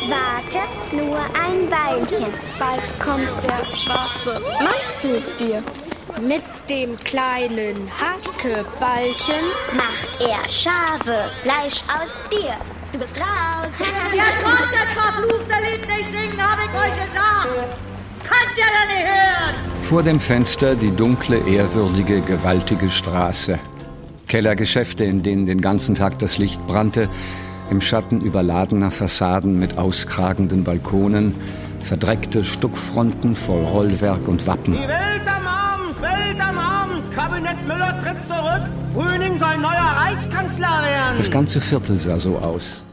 Warte nur ein Weilchen. Bald kommt der schwarze Mann zu dir. Mit dem kleinen Hackeballchen Macht er scharfe Fleisch aus dir. Du bist raus. Ihr sollt das verfluchte Lied nicht singen, hab ich euch gesagt. Könnt ihr denn nicht hören? Vor dem Fenster die dunkle, ehrwürdige, gewaltige Straße. Kellergeschäfte, in denen den ganzen Tag das Licht brannte, im Schatten überladener Fassaden mit auskragenden Balkonen, verdreckte Stuckfronten voll Rollwerk und Wappen. Die Welt am Abend, Kabinett Müller tritt zurück, Brüning soll neuer Reichskanzler werden. Das ganze Viertel sah so aus.